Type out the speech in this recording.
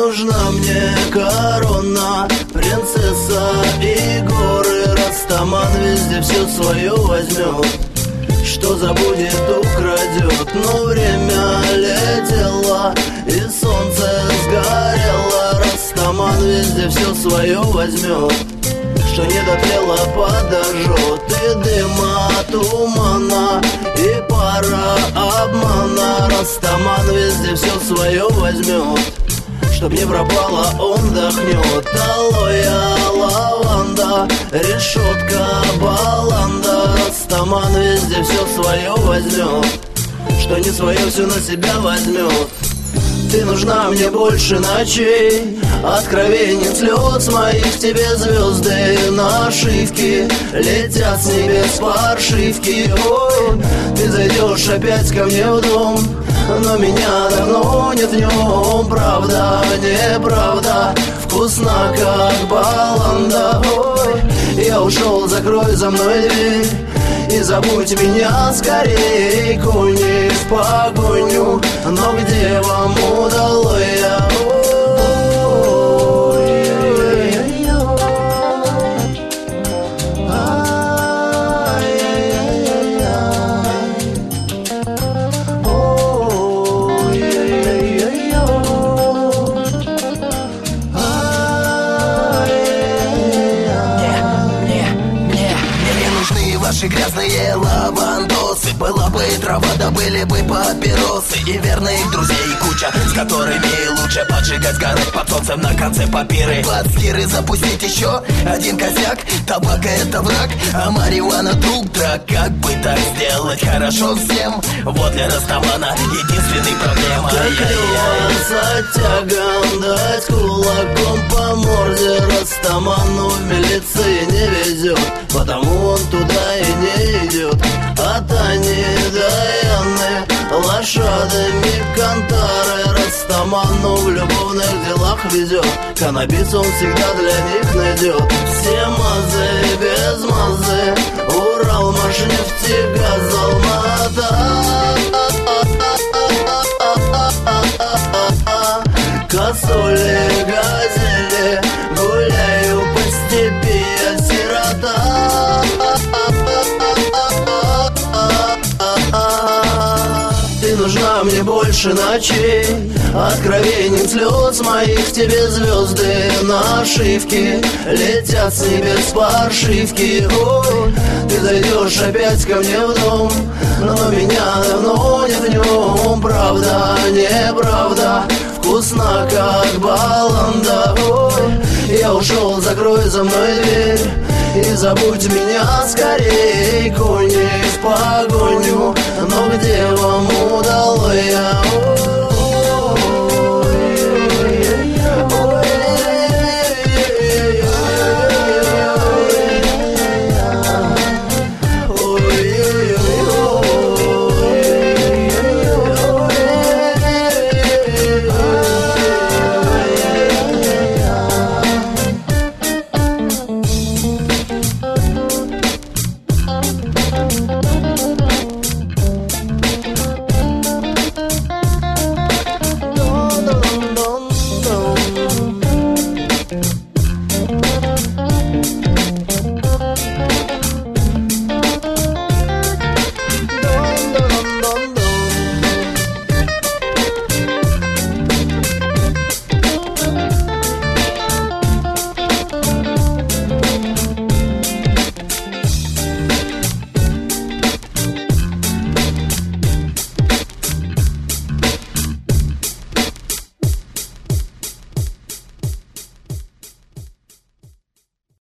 нужна мне корона, принцесса и горы. Растаман везде все свое возьмет, что забудет, украдет. Но время летело и солнце сгорело. Растаман везде все свое возьмет, что не дотлело, подожжет. И дыма, тумана, и пара обмана. Растаман везде все свое возьмет, чтоб не пропало, он дохнет. Алоэ, лаванда, решетка, баланда. Растаман везде все свое возьмет, что не свое все на себя возьмет. Ты нужна мне больше ночей, откровенен слез моих. Тебе звезды нашивки летят с небес паршивки. Ой, ты зайдешь опять ко мне в дом, но меня давно нет в нем. Правда, неправда, вкусно как баланда. Ой, я ушел, закрой за мной дверь и забудь меня скорей. Кони в погоню, но где вам удалось? Ваши грязные лавандосы, была бы и трава, да были бы папиросы. И верных друзей куча, с которыми лучше поджигать, сгорать под солнцем на конце папиры. Под скиры запустить еще один косяк. Табака это враг, а марихуана друг драк. Как бы так сделать хорошо всем? Вот для Растамана единственный проблема. Как оттягом дать кулаком по морде. Растаману в милиции не везет, потому он туда и не идет. От Ани до Яны лошадами Кантары. Растаману в любовных делах везет, каннабис он всегда для них найдет. Все мазы без мазы, Урал, Машнефтегаз, Алмата. Косули, газели, гуляю по степи, я сирота. Ты нужна мне больше ночей, откровенен слез моих. Тебе звезды нашивки летят с небес паршивки. Ой, ты зайдешь опять ко мне в дом, но меня давно нет в нем. Правда, неправда, вкусно как баланда. Ой, я ушел, закрой за мной дверь и забудь меня скорей. Кони в погоню, но где он?